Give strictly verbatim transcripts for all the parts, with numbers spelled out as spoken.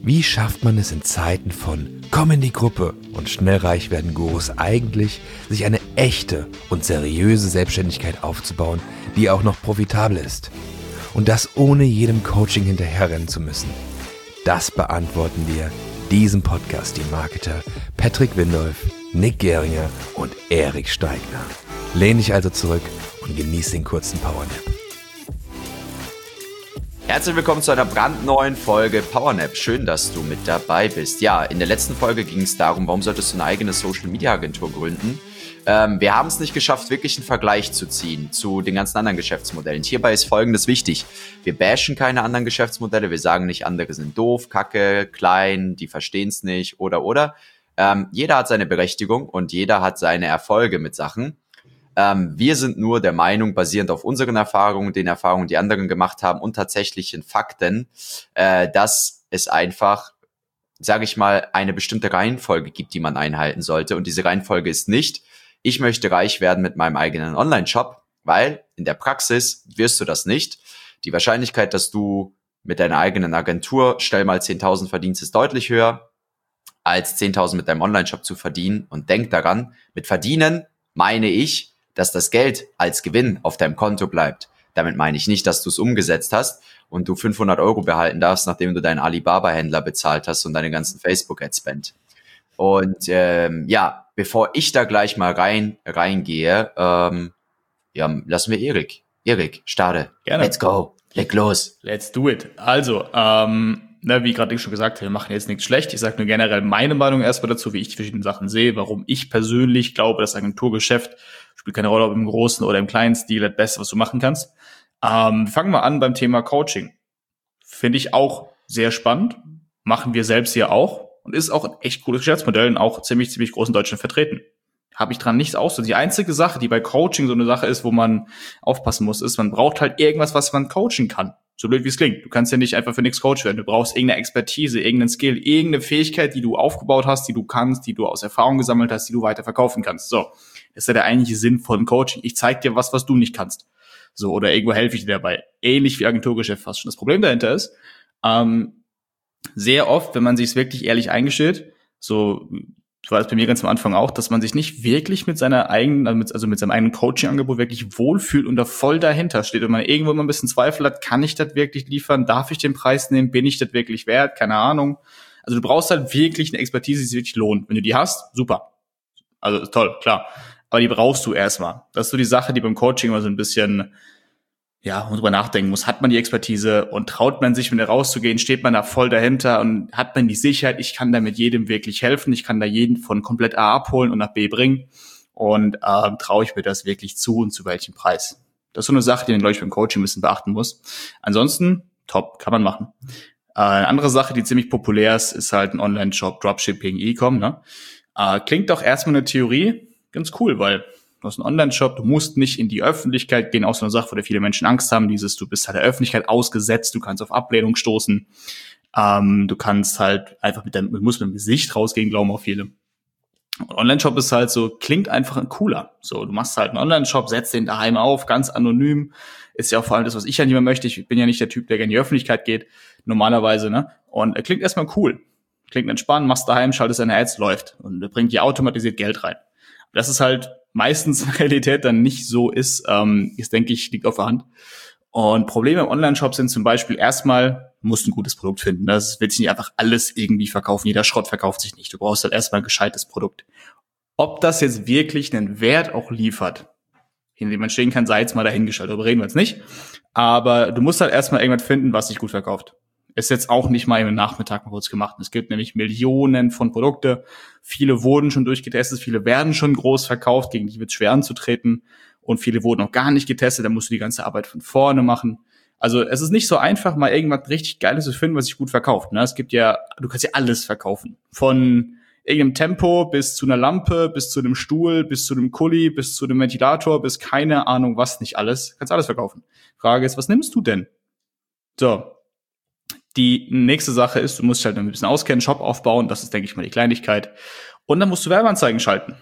Wie schafft man es in Zeiten von Komm in die Gruppe und schnell reich werden Gurus eigentlich, sich eine echte und seriöse Selbstständigkeit aufzubauen, die auch noch profitabel ist? Und das ohne jedem Coaching hinterherrennen zu müssen. Das beantworten dir diesem Podcast die Marketer Patrick Windolf, Nick Geringer und Erik Steigner. Lehn dich also zurück und genieß den kurzen Powernap. Herzlich willkommen zu einer brandneuen Folge Powernap. Schön, dass du mit dabei bist. Ja, in der letzten Folge ging es darum, warum solltest du eine eigene Social-Media-Agentur gründen? Ähm, wir haben es nicht geschafft, wirklich einen Vergleich zu ziehen zu den ganzen anderen Geschäftsmodellen. Hierbei ist Folgendes wichtig. Wir bashen keine anderen Geschäftsmodelle. Wir sagen nicht, andere sind doof, kacke, klein, die verstehen es nicht oder, oder. Ähm, jeder hat seine Berechtigung und jeder hat seine Erfolge mit Sachen. Ähm, wir sind nur der Meinung, basierend auf unseren Erfahrungen, den Erfahrungen, die anderen gemacht haben und tatsächlichen Fakten, äh, dass es einfach, sage ich mal, eine bestimmte Reihenfolge gibt, die man einhalten sollte. Und diese Reihenfolge ist nicht, ich möchte reich werden mit meinem eigenen Online-Shop, weil in der Praxis wirst du das nicht. Die Wahrscheinlichkeit, dass du mit deiner eigenen Agentur schnell mal zehntausend verdienst, ist deutlich höher, als zehntausend mit deinem Online-Shop zu verdienen. Und denk daran, mit verdienen meine ich, dass das Geld als Gewinn auf deinem Konto bleibt. Damit meine ich nicht, dass du es umgesetzt hast und du fünfhundert Euro behalten darfst, nachdem du deinen Alibaba-Händler bezahlt hast und deine ganzen Facebook-Ad-Spend. Und ähm, ja, bevor ich da gleich mal rein reingehe, ähm, ja, lassen wir Erik. Erik, starte. Gerne. Let's go. Leg los. Let's do it. Also, ähm, ne, wie gerade schon gesagt, wir machen jetzt nichts schlecht. Ich sage nur generell meine Meinung erstmal dazu, wie ich die verschiedenen Sachen sehe, warum ich persönlich glaube, das Agenturgeschäft spielt keine Rolle, ob im großen oder im kleinen Stil, das Beste, was du machen kannst. Ähm, fangen wir an beim Thema Coaching. Finde ich auch sehr spannend. Machen wir selbst hier auch. Und ist auch ein echt cooles Geschäftsmodell und auch ziemlich, ziemlich groß in Deutschland vertreten. Habe ich dran nichts auszusetzen. Die einzige Sache, die bei Coaching so eine Sache ist, wo man aufpassen muss, ist, man braucht halt irgendwas, was man coachen kann. So blöd wie es klingt. Du kannst ja nicht einfach für nichts Coach werden. Du brauchst irgendeine Expertise, irgendeinen Skill, irgendeine Fähigkeit, die du aufgebaut hast, die du kannst, die du aus Erfahrung gesammelt hast, die du weiter verkaufen kannst. So. Das ist ja der eigentliche Sinn von Coaching. Ich zeig dir was, was du nicht kannst. So. Oder irgendwo helfe ich dir dabei. Ähnlich wie Agenturgeschäft fast schon. Das Problem dahinter ist, ähm, sehr oft, wenn man sich es wirklich ehrlich eingesteht, so war es bei mir ganz am Anfang auch, dass man sich nicht wirklich mit seiner eigenen, also mit, also mit seinem eigenen Coaching-Angebot wirklich wohlfühlt und da voll dahinter steht. Und man irgendwo immer ein bisschen Zweifel hat, kann ich das wirklich liefern? Darf ich den Preis nehmen? Bin ich das wirklich wert? Keine Ahnung. Also du brauchst halt wirklich eine Expertise, die sich wirklich lohnt. Wenn du die hast, super. Also toll, klar. Aber die brauchst du erstmal. Das ist so die Sache, die beim Coaching immer so ein bisschen, ja, drüber nachdenken muss. Hat man die Expertise und traut man sich, mit der rauszugehen, steht man da voll dahinter und hat man die Sicherheit, ich kann da mit jedem wirklich helfen, ich kann da jeden von komplett A abholen und nach B bringen und äh, traue ich mir das wirklich zu und zu welchem Preis. Das ist so eine Sache, die man, glaube ich, beim Coaching ein bisschen beachten muss. Ansonsten, top, kann man machen. Äh, eine andere Sache, die ziemlich populär ist, ist halt ein Online-Shop, Dropshipping, E-Com. Ne? Äh, klingt doch erstmal eine Theorie ganz cool, weil du hast einen Online-Shop, du musst nicht in die Öffentlichkeit gehen, auch so eine Sache, wo viele Menschen Angst haben, dieses, du bist halt der Öffentlichkeit ausgesetzt, du kannst auf Ablehnung stoßen, ähm, du kannst halt einfach mit deinem, du musst mit dem Gesicht rausgehen, glauben auch viele. Und Online-Shop ist halt so, klingt einfach cooler. So, du machst halt einen Online-Shop, setzt den daheim auf, ganz anonym, ist ja auch vor allem das, was ich ja nicht mehr möchte, ich bin ja nicht der Typ, der gerne in die Öffentlichkeit geht, normalerweise, ne, und er klingt erstmal cool, klingt entspannt, machst daheim, schaltest deine Ads, läuft und er bringt dir automatisiert Geld rein. Das ist halt meistens in Realität dann nicht so ist, ähm, ist, denke ich, liegt auf der Hand. Und Probleme im Online-Shop sind zum Beispiel erstmal, du musst ein gutes Produkt finden. Das willst du nicht einfach alles irgendwie verkaufen. Jeder Schrott verkauft sich nicht. Du brauchst halt erstmal ein gescheites Produkt. Ob das jetzt wirklich einen Wert auch liefert, hinter dem man stehen kann, sei jetzt mal dahingestellt. Darüber reden wir jetzt nicht. Aber du musst halt erstmal irgendwas finden, was sich gut verkauft. Ist jetzt auch nicht mal im Nachmittag mal kurz gemacht. Es gibt nämlich Millionen von Produkte. Viele wurden schon durchgetestet, viele werden schon groß verkauft, gegen die wird es schwer anzutreten. Und viele wurden noch gar nicht getestet, da musst du die ganze Arbeit von vorne machen. Also es ist nicht so einfach, mal irgendwas richtig Geiles zu finden, was sich gut verkauft. Ne? Es gibt ja, du kannst ja alles verkaufen. Von irgendeinem Tempo bis zu einer Lampe, bis zu einem Stuhl, bis zu einem Kuli, bis zu einem Ventilator, bis keine Ahnung was nicht alles. Du kannst alles verkaufen. Frage ist, was nimmst du denn? So. Die nächste Sache ist, du musst dich halt ein bisschen auskennen, Shop aufbauen, das ist, denke ich mal, die Kleinigkeit. Und dann musst du Werbeanzeigen schalten.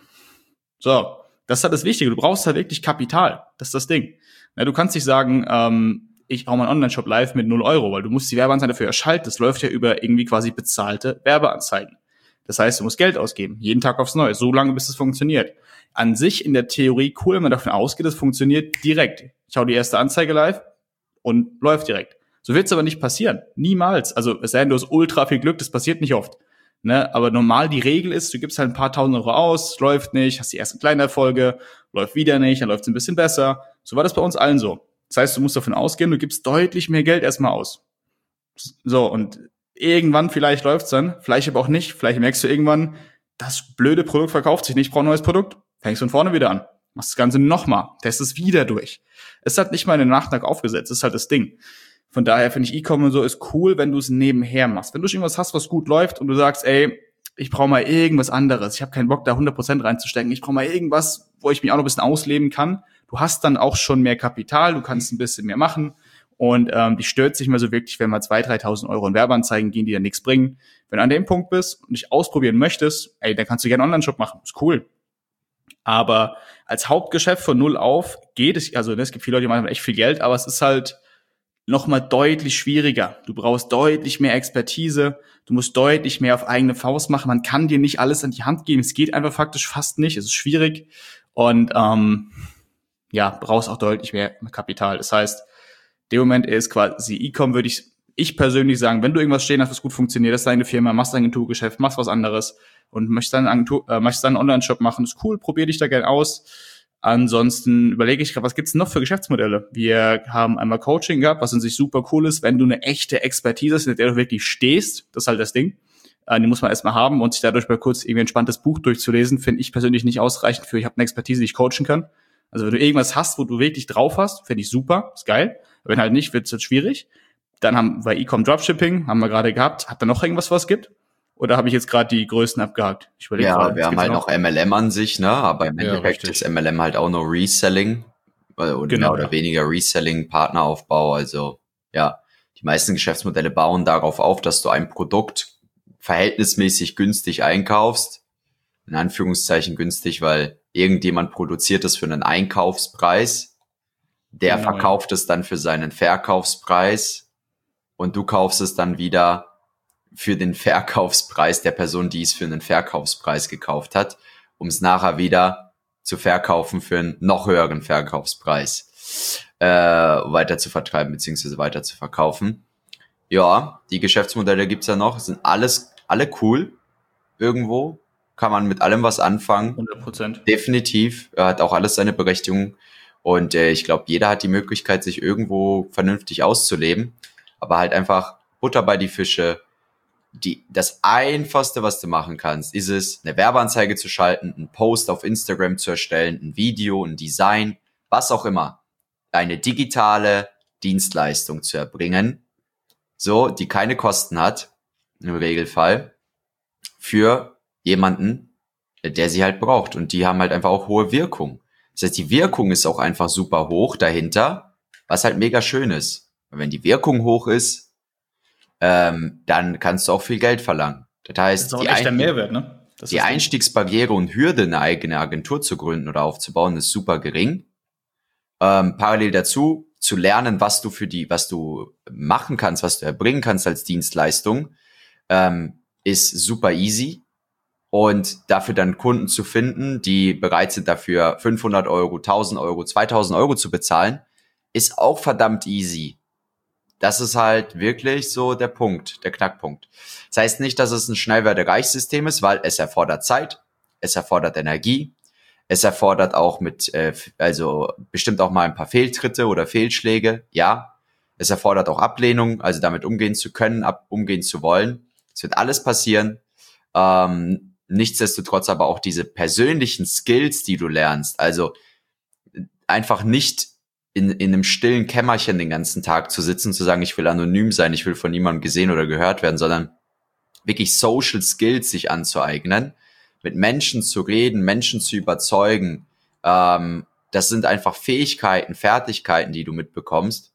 So, das ist halt das Wichtige, du brauchst halt wirklich Kapital, das ist das Ding. Ja, du kannst nicht sagen, ähm, ich hau meinen Online-Shop live mit null Euro, weil du musst die Werbeanzeigen dafür erschalten. Das läuft ja über irgendwie quasi bezahlte Werbeanzeigen. Das heißt, du musst Geld ausgeben, jeden Tag aufs Neue, so lange, bis es funktioniert. An sich in der Theorie cool, wenn man davon ausgeht, es funktioniert direkt. Ich hau die erste Anzeige live und läuft direkt. So wird's aber nicht passieren. Niemals. Also es sei denn, du hast ultra viel Glück, das passiert nicht oft. Ne? Aber normal die Regel ist, du gibst halt ein paar tausend Euro aus, läuft nicht, hast die ersten kleinen Erfolge, läuft wieder nicht, dann läuft's ein bisschen besser. So war das bei uns allen so. Das heißt, du musst davon ausgehen, du gibst deutlich mehr Geld erstmal aus. So, und irgendwann vielleicht läuft's dann, vielleicht aber auch nicht. Vielleicht merkst du irgendwann, das blöde Produkt verkauft sich nicht, ich brauche ein neues Produkt. Fängst von vorne wieder an. Machst das Ganze nochmal, testest es wieder durch. Es hat nicht mal einen Nachtrag aufgesetzt, das ist halt das Ding. Von daher finde ich E-Com und so ist cool, wenn du es nebenher machst. Wenn du schon irgendwas hast, was gut läuft und du sagst, ey, ich brauche mal irgendwas anderes, ich habe keinen Bock, da hundert Prozent reinzustecken, ich brauche mal irgendwas, wo ich mich auch noch ein bisschen ausleben kann. Du hast dann auch schon mehr Kapital, du kannst ein bisschen mehr machen und ähm, die stört sich mal so wirklich, wenn mal zweitausend, dreitausend Euro in Werbeanzeigen gehen, die dann nichts bringen. Wenn du an dem Punkt bist und dich ausprobieren möchtest, ey, dann kannst du gerne einen Online-Shop machen, ist cool. Aber als Hauptgeschäft von null auf geht es, also es gibt viele Leute, die machen echt viel Geld, aber es ist halt nochmal deutlich schwieriger. Du brauchst deutlich mehr Expertise, du musst deutlich mehr auf eigene Faust machen. Man kann dir nicht alles an die Hand geben, es geht einfach faktisch fast nicht, es ist schwierig und ähm, ja, brauchst auch deutlich mehr Kapital. Das heißt, in dem Moment ist quasi E-Com, würde ich ich persönlich sagen, wenn du irgendwas stehen hast, was gut funktioniert, das ist deine Firma, machst ein Agenturgeschäft, machst was anderes und möchtest dann einen, Agentur, äh, möchtest dann einen Online-Shop machen, ist cool, probier dich da gerne aus. Ansonsten überlege ich gerade, was gibt's noch für Geschäftsmodelle? Wir haben einmal Coaching gehabt, was an sich super cool ist, wenn du eine echte Expertise hast, in der du wirklich stehst, das ist halt das Ding. Äh, die muss man erstmal haben und sich dadurch mal kurz irgendwie ein entspanntes Buch durchzulesen, finde ich persönlich nicht ausreichend für, ich habe eine Expertise, die ich coachen kann. Also wenn du irgendwas hast, wo du wirklich drauf hast, finde ich super, ist geil. Wenn halt nicht, wird's jetzt schwierig. Dann haben wir E-Com Dropshipping, haben wir gerade gehabt. Hat da noch irgendwas, was es gibt? Oder habe ich jetzt gerade die Größten abgehakt? Ich überlege Ja, gerade, wir haben halt noch M L M an sich, ne? Aber im Ja, Endeffekt richtig. ist M L M halt auch nur Reselling äh, oder Genau, mehr oder ja. weniger Reselling, Partneraufbau. Also ja, die meisten Geschäftsmodelle bauen darauf auf, dass du ein Produkt verhältnismäßig günstig einkaufst. In Anführungszeichen günstig, weil irgendjemand produziert es für einen Einkaufspreis. Der Genau, verkauft es dann für seinen Verkaufspreis und du kaufst es dann wieder für den Verkaufspreis der Person, die es für einen Verkaufspreis gekauft hat, um es nachher wieder zu verkaufen für einen noch höheren Verkaufspreis äh, weiter zu vertreiben beziehungsweise weiter zu verkaufen. Ja, die Geschäftsmodelle gibt's ja noch, sind alles alle cool irgendwo, kann man mit allem was anfangen. hundert Prozent. Definitiv, er hat auch alles seine Berechtigung und äh, ich glaube, jeder hat die Möglichkeit, sich irgendwo vernünftig auszuleben, aber halt einfach Butter bei die Fische. Die, das Einfachste, was du machen kannst, ist es, eine Werbeanzeige zu schalten, einen Post auf Instagram zu erstellen, ein Video, ein Design, was auch immer. Eine digitale Dienstleistung zu erbringen, so, die keine Kosten hat, im Regelfall, für jemanden, der sie halt braucht. Und die haben halt einfach auch hohe Wirkung. Das heißt, die Wirkung ist auch einfach super hoch dahinter, was halt mega schön ist. Und wenn die Wirkung hoch ist, ähm, dann kannst du auch viel Geld verlangen. Das heißt, Das ist auch die, ein echter Ein- Mehrwert, ne? Das die ist Einstiegsbarriere und Hürde, eine eigene Agentur zu gründen oder aufzubauen, ist super gering. Ähm, parallel dazu zu lernen, was du für die, was du machen kannst, was du erbringen kannst als Dienstleistung, ähm, ist super easy. Und dafür dann Kunden zu finden, die bereit sind, dafür fünfhundert Euro, tausend Euro, zweitausend Euro zu bezahlen, ist auch verdammt easy. Das ist halt wirklich so der Punkt, der Knackpunkt. Das heißt nicht, dass es ein Schnellwerde-Reich-System ist, weil es erfordert Zeit, es erfordert Energie, es erfordert auch mit, äh, also bestimmt auch mal ein paar Fehltritte oder Fehlschläge, ja. Es erfordert auch Ablehnung, also damit umgehen zu können, ab, umgehen zu wollen. Es wird alles passieren. Ähm, nichtsdestotrotz aber auch diese persönlichen Skills, die du lernst, also einfach nicht in, in einem stillen Kämmerchen den ganzen Tag zu sitzen, zu sagen, ich will anonym sein, ich will von niemandem gesehen oder gehört werden, sondern wirklich Social Skills sich anzueignen, mit Menschen zu reden, Menschen zu überzeugen. Ähm, das sind einfach Fähigkeiten, Fertigkeiten, die du mitbekommst,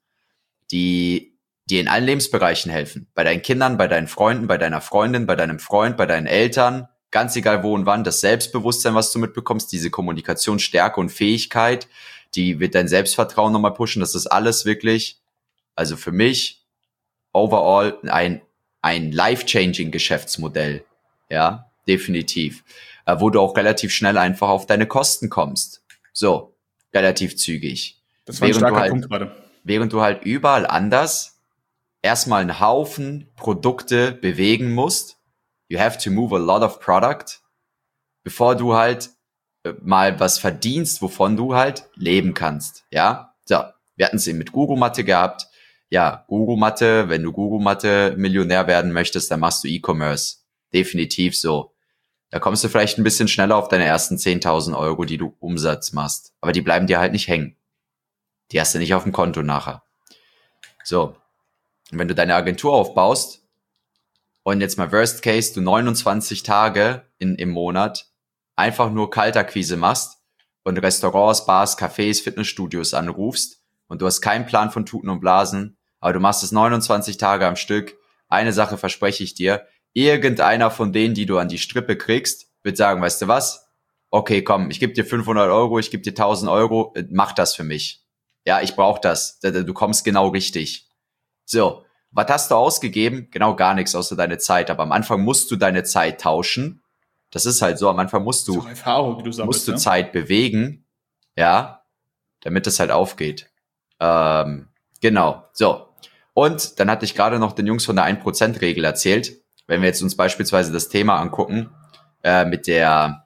die dir in allen Lebensbereichen helfen. Bei deinen Kindern, bei deinen Freunden, bei deiner Freundin, bei deinem Freund, bei deinen Eltern, ganz egal wo und wann, das Selbstbewusstsein, was du mitbekommst, diese Kommunikationsstärke und Fähigkeit, die wird dein Selbstvertrauen nochmal pushen. Das ist alles wirklich Also für mich overall ein, ein life-changing Geschäftsmodell. Ja, definitiv. Äh, wo du auch relativ schnell einfach auf deine Kosten kommst. So, relativ zügig. Das war ein Während starker du halt, Punkt gerade. Während du halt überall anders erstmal einen Haufen Produkte bewegen musst. You have to move a lot of product, bevor du halt äh, mal was verdienst, wovon du halt leben kannst. Ja, so. Wir hatten es eben mit Guru-Matte gehabt. Ja, Guru-Matte, wenn du Guru-Matte-Millionär werden möchtest, dann machst du E-Commerce. Definitiv so. Da kommst du vielleicht ein bisschen schneller auf deine ersten zehntausend Euro, die du Umsatz machst. Aber die bleiben dir halt nicht hängen. Die hast du nicht auf dem Konto nachher. So. Und wenn du deine Agentur aufbaust und jetzt mal Worst Case, du neunundzwanzig Tage in, im Monat einfach nur Kaltakquise machst und Restaurants, Bars, Cafés, Fitnessstudios anrufst und du hast keinen Plan von Tuten und Blasen, aber du machst es neunundzwanzig Tage am Stück. Eine Sache verspreche ich dir, irgendeiner von denen, die du an die Strippe kriegst, wird sagen, weißt du was? Okay, komm, ich gebe dir fünfhundert Euro, ich gebe dir tausend Euro, mach das für mich. Ja, ich brauche das. Du kommst genau richtig. So, was hast du ausgegeben? Genau gar nichts, außer deine Zeit. Aber am Anfang musst du deine Zeit tauschen. Das ist halt so, am Anfang musst du, Erfahrung, die du sammelst, musst du ne? Zeit bewegen, ja, damit es halt aufgeht. Ähm, genau, so. Und dann hatte ich gerade noch den Jungs von der ein Prozent Regel erzählt. Wenn wir jetzt uns beispielsweise das Thema angucken, äh, mit der,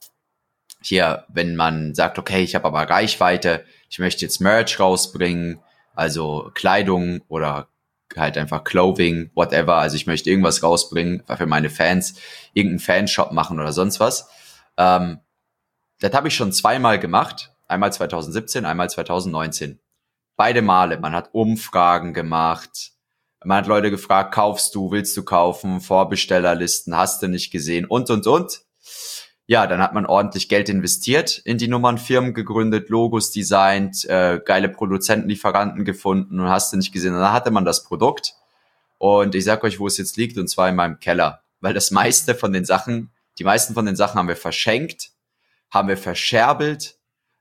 hier, wenn man sagt, okay, ich habe aber Reichweite, ich möchte jetzt Merch rausbringen, also Kleidung oder halt einfach Clothing, whatever, also ich möchte irgendwas rausbringen für meine Fans, irgendeinen Fanshop machen oder sonst was. Ähm, das habe ich schon zweimal gemacht, einmal zwanzig siebzehn, einmal zwanzig neunzehn. Beide Male, man hat Umfragen gemacht, man hat Leute gefragt, kaufst du, willst du kaufen, Vorbestellerlisten, hast du nicht gesehen und, und, und. Ja, dann hat man ordentlich Geld investiert in die Nummern, Firmen gegründet, Logos designt, äh, geile Produzenten, Lieferanten gefunden und hast du nicht gesehen. Und dann hatte man das Produkt und ich sag euch, wo es jetzt liegt, und zwar in meinem Keller. Weil das meiste von den Sachen, die meisten von den Sachen haben wir verschenkt, haben wir verscherbelt,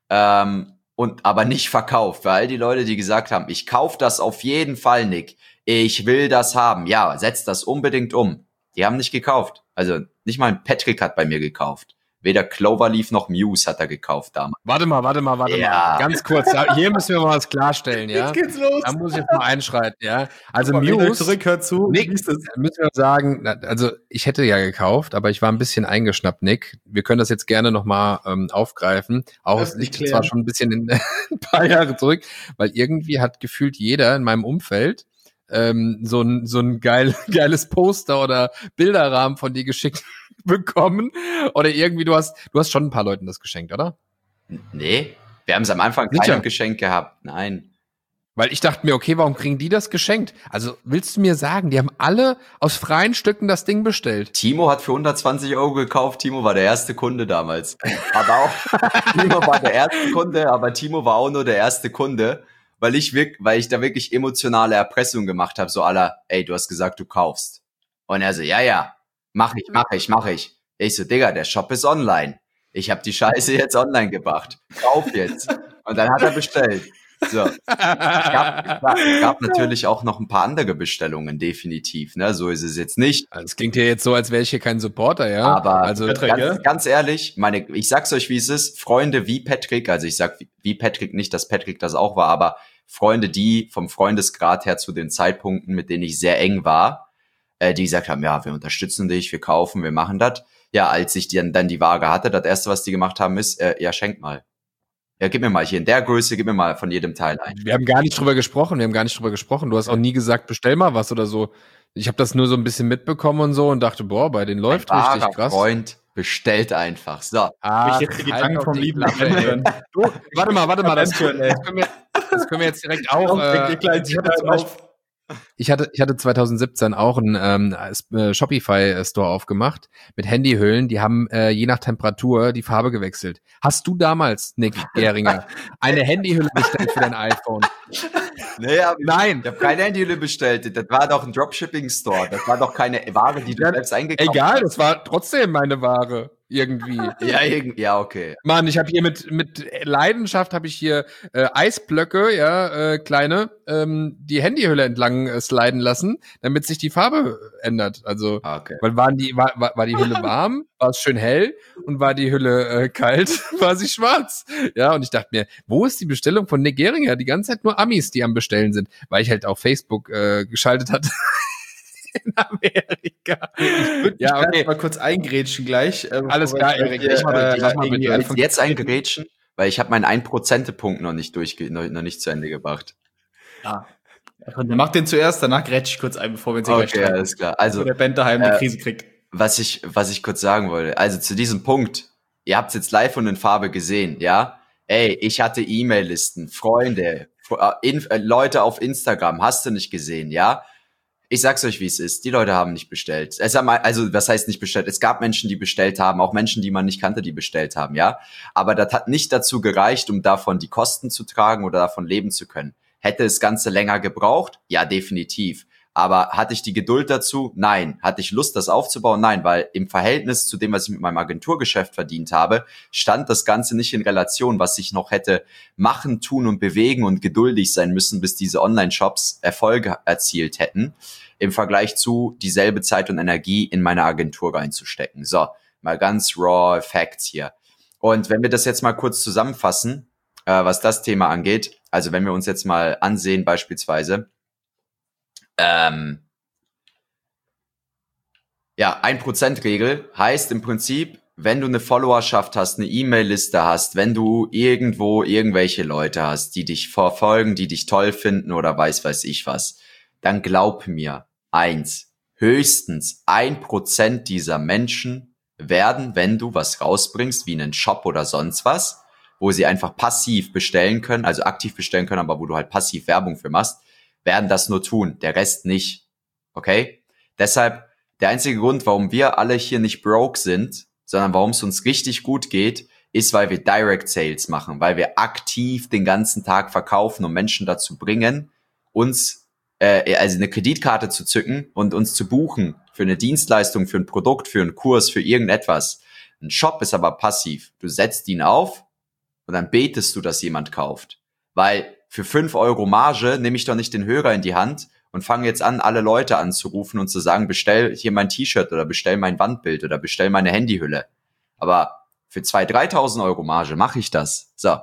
ähm, und aber nicht verkauft. Weil all die Leute, die gesagt haben, ich kauf das auf jeden Fall, Nick, ich will das haben, ja, setz das unbedingt um. Die haben nicht gekauft. Also nicht mal ein Patrick hat bei mir gekauft. Weder Cloverleaf noch Muse hat er gekauft damals. Warte mal, warte mal, warte Ja. mal. Ganz kurz, da- hier müssen wir mal was klarstellen, ja? Jetzt geht's los. Da muss ich jetzt mal einschreiten, ja? Also Guck mal, wenn ihr Muse, zurück, hört zu. Nick, liest es. müssen wir sagen, na, also ich hätte ja gekauft, aber ich war ein bisschen eingeschnappt, Nick. Wir können das jetzt gerne nochmal ähm, aufgreifen. Auch es Öffentlich liegt klären. zwar schon ein bisschen in, ein paar Jahre zurück, weil irgendwie hat gefühlt jeder in meinem Umfeld ähm, so ein so ein geil, geiles Poster oder Bilderrahmen von dir geschickt bekommen. Oder irgendwie, du hast, du hast schon ein paar Leuten das geschenkt, oder? Nee, wir haben es am Anfang Sicher? keinem Geschenk gehabt. Nein. Weil ich dachte mir, okay, warum kriegen die das geschenkt? Also willst du mir sagen, die haben alle aus freien Stücken das Ding bestellt? Timo hat für hundertzwanzig Euro gekauft. Timo war der erste Kunde damals. Aber auch, Timo war der erste Kunde, aber Timo war auch nur der erste Kunde, weil ich wirklich, weil ich da wirklich emotionale Erpressung gemacht habe. So aller, ey, du hast gesagt, du kaufst. Und er so, ja, ja, mach ich, mach ich, mach ich. Ich so, Digga, der Shop ist online. Ich habe die Scheiße jetzt online gebracht. Kauf jetzt. Und dann hat er bestellt. So. Es gab, klar, es gab natürlich auch noch ein paar andere Bestellungen, definitiv. Ne? So ist es jetzt nicht. Also, es klingt ja jetzt so, als wäre ich hier kein Supporter, ja? Aber also Patrick, ganz, ja? ganz ehrlich, meine, ich sag's euch, wie es ist. Freunde wie Patrick, also ich sag wie Patrick nicht, dass Patrick das auch war, aber Freunde, die vom Freundesgrad her zu den Zeitpunkten, mit denen ich sehr eng war, äh, die gesagt haben, ja, wir unterstützen dich, wir kaufen, wir machen das. Ja, als ich dann, dann die Waage hatte, das erste, was die gemacht haben, ist, äh, ja, schenk mal. Ja, gib mir mal hier in der Größe, gib mir mal von jedem Teil ein. wir haben gar nicht drüber gesprochen, wir haben gar nicht drüber gesprochen. Du hast auch nie gesagt, bestell mal was oder so. Ich habe das nur so ein bisschen mitbekommen und so und dachte, boah, bei denen läuft Ein richtig wahrer krass. Freund bestellt einfach. So. Ach, Ich jetzt die halt Gedanken doch vom die lieben Klappe, ey. Advent. Du, warte mal, warte mal, das, Advent, ey. das, können wir, das können wir jetzt direkt auch. Komm, Äh, leg die kleinen ich, hatte zum Tierlein Beispiel, Ich hatte, ich hatte zwanzig siebzehn auch einen ähm, äh, Shopify-Store aufgemacht mit Handyhüllen. Die haben äh, je nach Temperatur die Farbe gewechselt. Hast du damals, Nick Geringer, eine Handyhülle bestellt für dein iPhone? Nee, hab ich, Nein. Ich habe keine Handyhülle bestellt. Das war doch ein Dropshipping-Store. Das war doch keine Ware, die du Ja, selbst eingekauft hast. Egal, das war trotzdem meine Ware. Irgendwie. Ja, irgendwie, ja, okay. Mann, ich habe hier mit mit Leidenschaft habe ich hier äh, Eisblöcke, ja, äh, kleine, ähm, die Handyhülle entlang äh, sliden lassen, damit sich die Farbe ändert. Also, Okay. weil waren die war, war, war die Hülle warm, war es schön hell, und war die Hülle äh, kalt, war sie schwarz. Ja, und ich dachte mir, wo ist die Bestellung von Nick Geringer? Die ganze Zeit nur Amis, die am Bestellen sind, weil ich halt auf Facebook äh, geschaltet hatte. In Amerika. Ich würde ja, okay. mal kurz eingrätschen gleich. Ähm, Alles klar, Erik. Ich Äh, mach mal bitte. Jetzt, jetzt eingrätschen, weil ich habe meinen ein-Prozent-Punkt noch nicht durchge noch, noch nicht zu Ende gebracht. Ja. Mach den zuerst, danach grätsch ich kurz ein, bevor wir uns hier Okay, gleich streiten. alles klar. Also, der Band daheim äh, eine Krise kriegt. Was ich, was ich kurz sagen wollte, also zu diesem Punkt, ihr habt es jetzt live und in Farbe gesehen, ja? Ey, ich hatte E-Mail-Listen, Freunde, in, äh, Leute auf Instagram, hast du nicht gesehen, ja? Ich sag's euch, wie es ist. Die Leute haben nicht bestellt. Es haben, also, was heißt nicht bestellt? Es gab Menschen, die bestellt haben, auch Menschen, die man nicht kannte, die bestellt haben, ja? Aber das hat nicht dazu gereicht, um davon die Kosten zu tragen oder davon leben zu können. Hätte das Ganze länger gebraucht? Ja, definitiv. Aber hatte ich die Geduld dazu? Nein. Hatte ich Lust, das aufzubauen? Nein, weil im Verhältnis zu dem, was ich mit meinem Agenturgeschäft verdient habe, stand das Ganze nicht in Relation, was ich noch hätte machen, tun und bewegen und geduldig sein müssen, bis diese Online-Shops Erfolge erzielt hätten, im Vergleich zu dieselbe Zeit und Energie in meine Agentur reinzustecken. So, mal ganz raw Facts hier. Und wenn wir das jetzt mal kurz zusammenfassen, äh, was das Thema angeht, also wenn wir uns jetzt mal ansehen beispielsweise, Ähm, ja, ein Prozent Regel heißt im Prinzip, wenn du eine Followerschaft hast, eine E-Mail-Liste hast, wenn du irgendwo irgendwelche Leute hast, die dich verfolgen, die dich toll finden oder weiß weiß ich was, dann glaub mir, eins, höchstens ein Prozent dieser Menschen werden, wenn du was rausbringst, wie einen Shop oder sonst was, wo sie einfach passiv bestellen können, also aktiv bestellen können, aber wo du halt passiv Werbung für machst, werden das nur tun, der Rest nicht. Okay? Deshalb, der einzige Grund, warum wir alle hier nicht broke sind, sondern warum es uns richtig gut geht, ist, weil wir Direct Sales machen, weil wir aktiv den ganzen Tag verkaufen und Menschen dazu bringen, uns, äh, also eine Kreditkarte zu zücken und uns zu buchen für eine Dienstleistung, für ein Produkt, für einen Kurs, für irgendetwas. Ein Shop ist aber passiv. Du setzt ihn auf und dann betest du, dass jemand kauft. Weil für fünf Euro Marge nehme ich doch nicht den Hörer in die Hand und fange jetzt an, alle Leute anzurufen und zu sagen, bestell hier mein T-Shirt oder bestell mein Wandbild oder bestell meine Handyhülle. Aber für zweitausend, dreitausend Euro Marge mache ich das. So.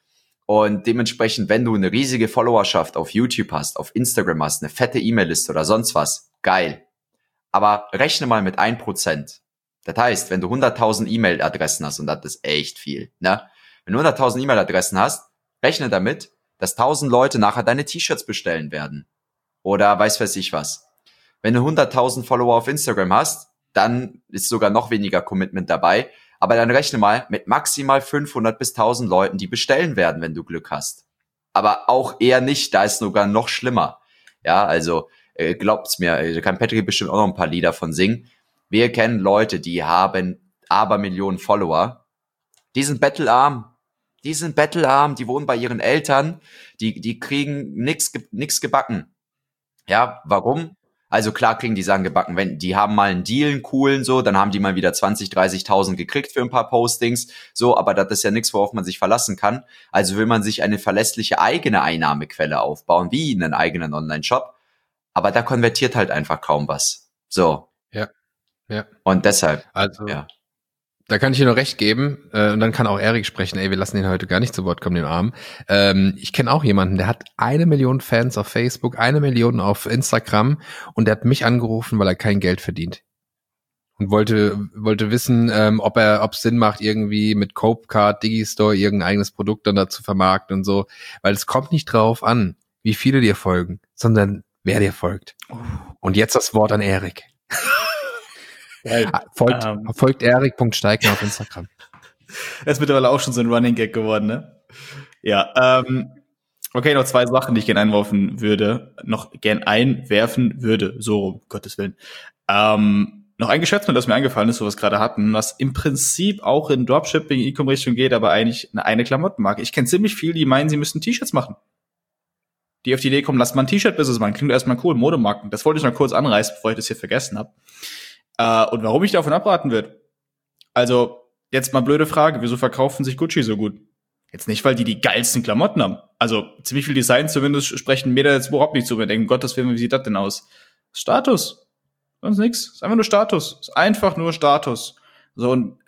Und dementsprechend, wenn du eine riesige Followerschaft auf YouTube hast, auf Instagram hast, eine fette E-Mail-Liste oder sonst was, geil. Aber rechne mal mit ein Prozent. Das heißt, wenn du hunderttausend E-Mail-Adressen hast, und das ist echt viel, ne? Wenn du hunderttausend E-Mail-Adressen hast, rechne damit, dass tausend Leute nachher deine T-Shirts bestellen werden. Oder weiß weiß ich was. Wenn du hunderttausend Follower auf Instagram hast, dann ist sogar noch weniger Commitment dabei. Aber dann rechne mal mit maximal fünfhundert bis tausend Leuten, die bestellen werden, wenn du Glück hast. Aber auch eher nicht, da ist sogar noch schlimmer. Ja, also äh, glaubt's mir, da kann Patrick bestimmt auch noch ein paar Lieder von singen. Wir kennen Leute, die haben Abermillionen Follower. Die sind bettelarm. Die sind bettelarm, die wohnen bei ihren Eltern, die die kriegen nix nix gebacken. Ja, warum? Also klar kriegen die Sachen gebacken, wenn die haben mal einen Deal, einen coolen so, dann haben die mal wieder zwanzig, dreißigtausend gekriegt für ein paar Postings, so, aber das ist ja nichts, worauf man sich verlassen kann. Also will man sich eine verlässliche eigene Einnahmequelle aufbauen, wie einen eigenen Online-Shop, aber da konvertiert halt einfach kaum was. So. Ja. Ja. Und deshalb, also ja. Da kann ich dir nur recht geben, äh, und dann kann auch Erik sprechen, ey, wir lassen ihn heute gar nicht zu Wort kommen, den Arm. Ähm, ich kenne auch jemanden, der hat eine Million Fans auf Facebook, eine Million auf Instagram, und der hat mich angerufen, weil er kein Geld verdient. Und wollte wollte wissen, ähm, ob er ob es Sinn macht, irgendwie mit Copecard, Digistore irgendein eigenes Produkt dann dazu vermarkten und so. Weil es kommt nicht drauf an, wie viele dir folgen, sondern wer dir folgt. Und jetzt das Wort an Erik. Folgt, ähm, folgt erik.steigner auf Instagram. Das ist mittlerweile auch schon so ein Running Gag geworden, ne? Ja, ähm, Okay, noch zwei Sachen, die ich gerne einwerfen würde, noch gern einwerfen würde, so rum, Gottes Willen. Ähm, noch ein Geschäftsmodell, das mir eingefallen ist, wo wir es gerade hatten, was im Prinzip auch in Dropshipping, E-Com-Richtung geht, aber eigentlich eine, eine Klamottenmarke. Ich kenne ziemlich viele, die meinen, sie müssten T-Shirts machen. Die auf die Idee kommen, lass mal ein T-Shirt-Business machen. Klingt erstmal cool, Modemarken. Das wollte ich noch kurz anreißen, bevor ich das hier vergessen habe. Äh, und warum ich davon abraten würde. Also, jetzt mal blöde Frage, wieso verkaufen sich Gucci so gut? Jetzt nicht, weil die die geilsten Klamotten haben. Also ziemlich viel Design zumindest sprechen mir da jetzt überhaupt nicht zu. Wir denken, Gottes Willen, wie sieht das denn aus? Status. Sonst nix. Ist einfach nur Status. Ist einfach nur Status. So, und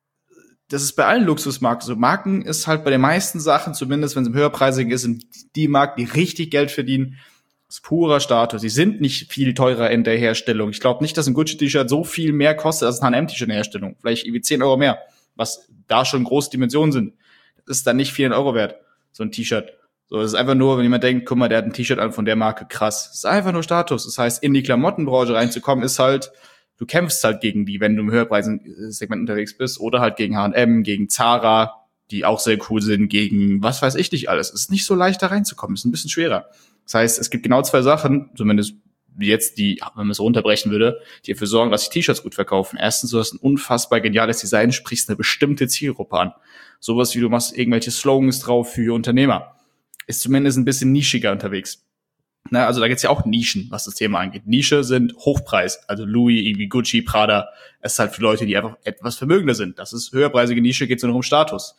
das ist bei allen Luxusmarken so. Marken ist halt bei den meisten Sachen, zumindest wenn es im höherpreisigen ist, sind die Marken, die richtig Geld verdienen, ist purer Status. Die sind nicht viel teurer in der Herstellung. Ich glaube nicht, dass ein Gucci-T-Shirt so viel mehr kostet als ein H und M-T-Shirt in der Herstellung. Vielleicht irgendwie zehn Euro mehr, was da schon große Dimensionen sind. Ist dann nicht vierhundert Euro wert, so ein T-Shirt. So, es ist einfach nur, wenn jemand denkt, guck mal, der hat ein T-Shirt an von der Marke, krass. Es ist einfach nur Status. Das heißt, in die Klamottenbranche reinzukommen, ist halt, du kämpfst halt gegen die, wenn du im höherpreisigen Segment unterwegs bist, oder halt gegen H und M, gegen Zara, die auch sehr cool sind, gegen was weiß ich nicht alles. Es ist nicht so leicht, da reinzukommen. Es ist ein bisschen schwerer. Das heißt, es gibt genau zwei Sachen, zumindest jetzt, die, wenn man es runterbrechen würde, die dafür sorgen, dass sich T-Shirts gut verkaufen. Erstens, du hast ein unfassbar geniales Design, sprichst eine bestimmte Zielgruppe an. Sowas wie du machst irgendwelche Slogans drauf für Unternehmer. Ist zumindest ein bisschen nischiger unterwegs. Na, also da gibt's ja auch Nischen, was das Thema angeht. Nische sind Hochpreis, also Louis, irgendwie Gucci, Prada. Es ist halt für Leute, die einfach etwas vermögender sind. Das ist höherpreisige Nische, geht so noch um Status.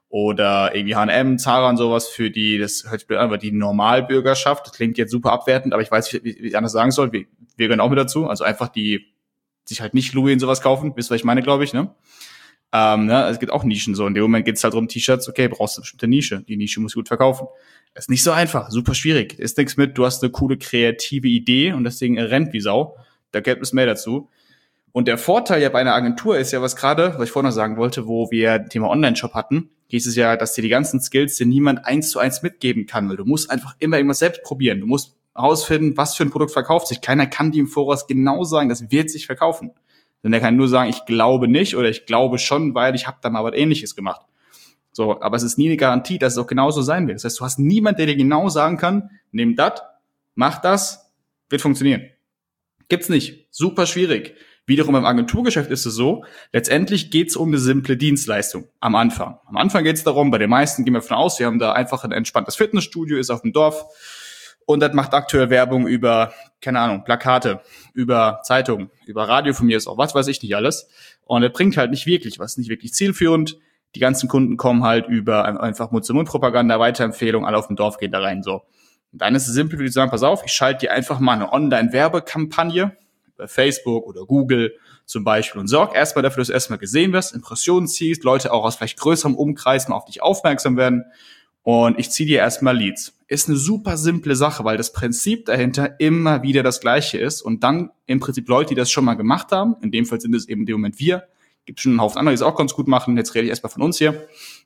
Oder irgendwie H und M, Zara und sowas für die, das hört sich blöd an, aber die Normalbürgerschaft. Das klingt jetzt super abwertend, aber ich weiß nicht, wie ich anders sagen soll. Wir, wir gehören auch mit dazu. Also einfach die, sich halt nicht Louis und sowas kaufen. Wisst ihr, was ich meine, glaube ich, ne? Ähm, ne? Es gibt auch Nischen so. In dem Moment geht's halt um T-Shirts. Okay, brauchst du eine bestimmte Nische. Die Nische muss gut verkaufen. Ist nicht so einfach, super schwierig. Ist nichts mit, du hast eine coole kreative Idee und das Ding rennt wie Sau. Da gehört es mehr dazu. Und der Vorteil ja bei einer Agentur ist ja, was gerade, was ich vorhin noch sagen wollte, wo wir Thema Online-Shop hatten, hieß es ja, dass dir die ganzen Skills dir niemand eins zu eins mitgeben kann, weil du musst einfach immer irgendwas selbst probieren. Du musst herausfinden, was für ein Produkt verkauft sich. Keiner kann dir im Voraus genau sagen, das wird sich verkaufen. Denn der kann nur sagen, ich glaube nicht oder ich glaube schon, weil ich habe da mal was Ähnliches gemacht. So, aber es ist nie eine Garantie, dass es auch genauso sein wird. Das heißt, du hast niemanden, der dir genau sagen kann, nimm das, mach das, wird funktionieren. Gibt's nicht. Super schwierig. Wiederum im Agenturgeschäft ist es so, letztendlich geht's um eine simple Dienstleistung am Anfang. Am Anfang geht's darum, bei den meisten gehen wir davon aus, wir haben da einfach ein entspanntes Fitnessstudio, ist auf dem Dorf und das macht aktuell Werbung über, keine Ahnung, Plakate, über Zeitungen, über Radio von mir ist auch, was weiß ich nicht alles. Und das bringt halt nicht wirklich was, nicht wirklich zielführend. Die ganzen Kunden kommen halt über einfach Mund-zu-Mund-Propaganda, Weiterempfehlung, alle auf dem Dorf gehen da rein, so. Und dann ist es simpel, wie du sagen, pass auf, ich schalte dir einfach mal eine Online-Werbekampagne bei Facebook oder Google zum Beispiel und sorg erstmal dafür, dass du erstmal gesehen wirst, Impressionen ziehst, Leute auch aus vielleicht größerem Umkreis mal auf dich aufmerksam werden und ich ziehe dir erstmal Leads. Ist eine super simple Sache, weil das Prinzip dahinter immer wieder das Gleiche ist und dann im Prinzip Leute, die das schon mal gemacht haben, in dem Fall sind es eben in dem Moment wir, gibt schon einen Haufen andere, die es auch ganz gut machen, jetzt rede ich erstmal von uns hier,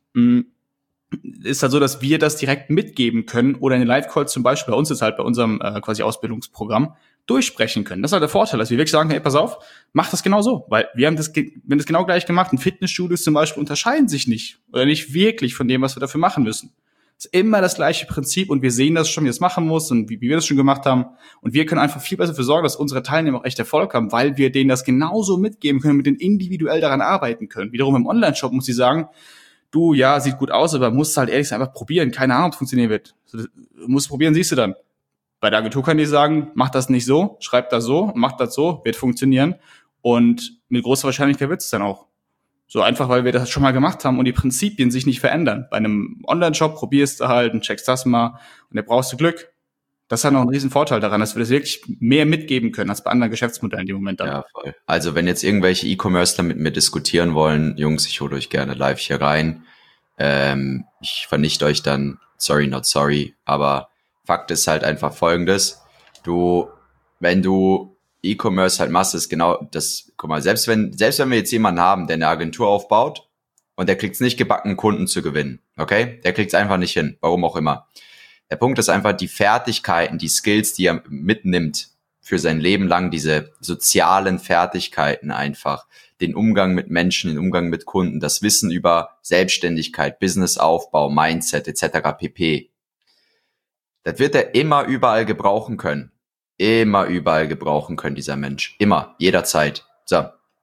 ist halt so, dass wir das direkt mitgeben können oder in den Live-Calls zum Beispiel, bei uns ist halt bei unserem äh, quasi Ausbildungsprogramm, durchsprechen können. Das ist halt der Vorteil, dass wir wirklich sagen, hey, pass auf, mach das genau so, weil wir haben das, wenn das genau gleich gemacht, und Fitnessstudios zum Beispiel unterscheiden sich nicht oder nicht wirklich von dem, was wir dafür machen müssen. Das ist immer das gleiche Prinzip und wir sehen das schon, wie es machen muss und wie, wie wir das schon gemacht haben und wir können einfach viel besser dafür sorgen, dass unsere Teilnehmer auch echt Erfolg haben, weil wir denen das genauso mitgeben können, mit denen individuell daran arbeiten können. Wiederum im Online-Shop muss ich sagen, du, ja, sieht gut aus, aber musst halt ehrlich sein, einfach probieren, keine Ahnung, ob es funktionieren wird. Du musst probieren, siehst du dann. Bei der Agentur kann die sagen, mach das nicht so, schreib das so, mach das so, wird funktionieren und mit großer Wahrscheinlichkeit wird es dann auch. So einfach, weil wir das schon mal gemacht haben und die Prinzipien sich nicht verändern. Bei einem Online-Shop probierst du halt und checkst das mal und da brauchst du Glück. Das hat noch einen riesen Vorteil daran, dass wir das wirklich mehr mitgeben können als bei anderen Geschäftsmodellen in dem Moment dann. Ja, voll. Also wenn jetzt irgendwelche E-Commercer mit mir diskutieren wollen, Jungs, ich hole euch gerne live hier rein. Ähm, ich vernichte euch dann, sorry, not sorry, aber Fakt ist halt einfach Folgendes. Du, wenn du E-Commerce halt machst, ist genau das, guck mal, selbst wenn, selbst wenn wir jetzt jemanden haben, der eine Agentur aufbaut und der kriegt es nicht gebacken, Kunden zu gewinnen, okay? Der kriegt es einfach nicht hin, warum auch immer. Der Punkt ist einfach die Fertigkeiten, die Skills, die er mitnimmt für sein Leben lang, diese sozialen Fertigkeiten einfach, den Umgang mit Menschen, den Umgang mit Kunden, das Wissen über Selbstständigkeit, Businessaufbau, Mindset et cetera pp. Das wird er immer überall gebrauchen können. Immer überall gebrauchen können, dieser Mensch. Immer, jederzeit. So.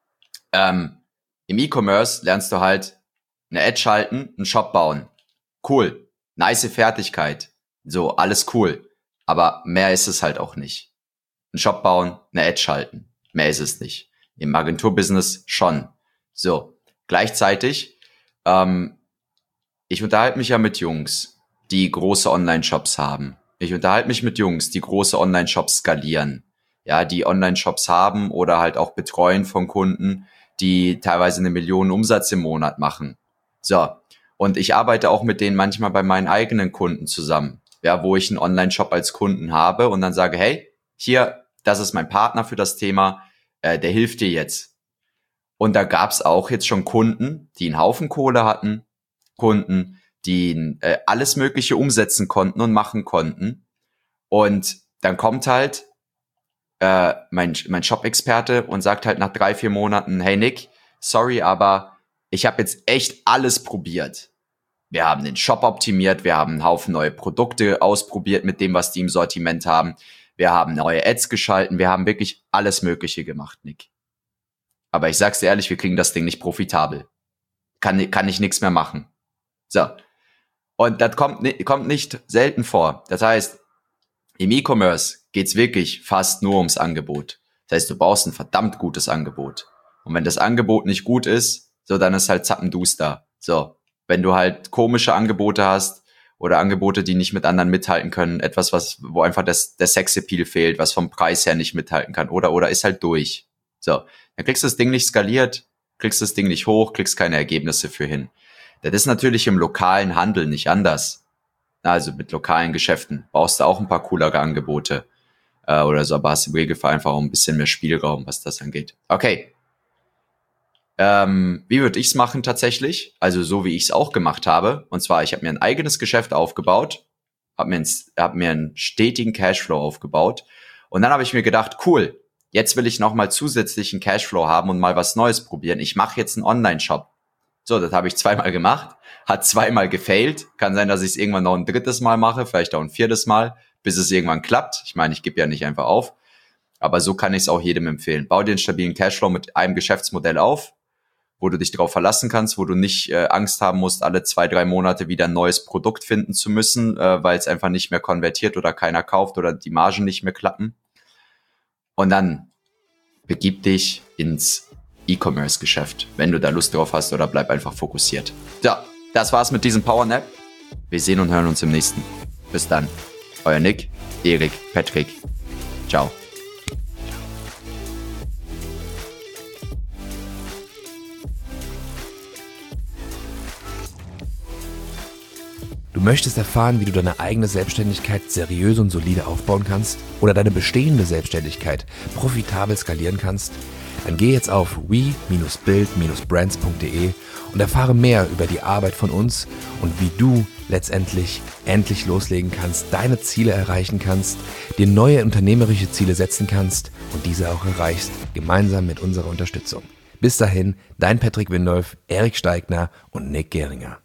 Ähm, im E-Commerce lernst du halt eine Ad schalten, einen Shop bauen. Cool. Nice Fertigkeit. So, alles cool. Aber mehr ist es halt auch nicht. Einen Shop bauen, eine Ad schalten. Mehr ist es nicht. Im Agenturbusiness schon. So. Gleichzeitig, ähm, ich unterhalte mich ja mit Jungs, die große Online-Shops haben. Ich unterhalte mich mit Jungs, die große Online-Shops skalieren. Ja, die Online-Shops haben oder halt auch betreuen von Kunden, die teilweise eine Million Umsatz im Monat machen. So. Und ich arbeite auch mit denen manchmal bei meinen eigenen Kunden zusammen. Ja, wo ich einen Online-Shop als Kunden habe und dann sage, hey, hier, das ist mein Partner für das Thema, äh, der hilft dir jetzt. Und da gab's auch jetzt schon Kunden, die einen Haufen Kohle hatten, Kunden, die äh, alles Mögliche umsetzen konnten und machen konnten. Und dann kommt halt äh, mein, mein Shop-Experte und sagt halt nach drei, vier Monaten, hey Nick, sorry, aber ich habe jetzt echt alles probiert. Wir haben den Shop optimiert, wir haben einen Haufen neue Produkte ausprobiert mit dem, was die im Sortiment haben. Wir haben neue Ads geschalten, wir haben wirklich alles Mögliche gemacht, Nick. Aber ich sag's dir ehrlich, wir kriegen das Ding nicht profitabel. Kann, kann ich nichts mehr machen. So. Und das kommt, kommt nicht selten vor. Das heißt, im E-Commerce geht's wirklich fast nur ums Angebot. Das heißt, du brauchst ein verdammt gutes Angebot. Und wenn das Angebot nicht gut ist, so, dann ist halt zappenduster. So. Wenn du halt komische Angebote hast oder Angebote, die nicht mit anderen mithalten können, etwas, was, wo einfach das, der Sexappeal fehlt, was vom Preis her nicht mithalten kann oder, oder ist halt durch. So. Dann kriegst du das Ding nicht skaliert, kriegst das Ding nicht hoch, kriegst keine Ergebnisse für hin. Das ist natürlich im lokalen Handel nicht anders. Also mit lokalen Geschäften brauchst du auch ein paar coolere Angebote äh, oder so, aber hast im Regelfall einfach auch ein bisschen mehr Spielraum, was das angeht. Okay. Ähm, wie würde ich's machen tatsächlich? Also so, wie ich's auch gemacht habe. Und zwar, ich habe mir ein eigenes Geschäft aufgebaut, habe mir, ein, hab mir einen stetigen Cashflow aufgebaut. Und dann habe ich mir gedacht, cool, jetzt will ich noch mal zusätzlichen Cashflow haben und mal was Neues probieren. Ich mache jetzt einen Online-Shop. So, das habe ich zweimal gemacht, hat zweimal gefailt. Kann sein, dass ich es irgendwann noch ein drittes Mal mache, vielleicht auch ein viertes Mal, bis es irgendwann klappt. Ich meine, ich gebe ja nicht einfach auf. Aber so kann ich es auch jedem empfehlen. Bau dir einen stabilen Cashflow mit einem Geschäftsmodell auf, wo du dich darauf verlassen kannst, wo du nicht äh, Angst haben musst, alle zwei, drei Monate wieder ein neues Produkt finden zu müssen, äh, weil es einfach nicht mehr konvertiert oder keiner kauft oder die Margen nicht mehr klappen. Und dann begib dich ins E-Commerce-Geschäft, wenn du da Lust drauf hast, oder bleib einfach fokussiert. Ja, das war's mit diesem Powernap. Wir sehen und hören uns im nächsten. Bis dann. Euer Nick, Erik, Patrick. Ciao. Du möchtest erfahren, wie du deine eigene Selbstständigkeit seriös und solide aufbauen kannst oder deine bestehende Selbstständigkeit profitabel skalieren kannst? Dann geh jetzt auf we build brands punkt de und erfahre mehr über die Arbeit von uns und wie du letztendlich endlich loslegen kannst, deine Ziele erreichen kannst, dir neue unternehmerische Ziele setzen kannst und diese auch erreichst, gemeinsam mit unserer Unterstützung. Bis dahin, dein Patrick Windolf, Erik Steigner und Nick Geringer.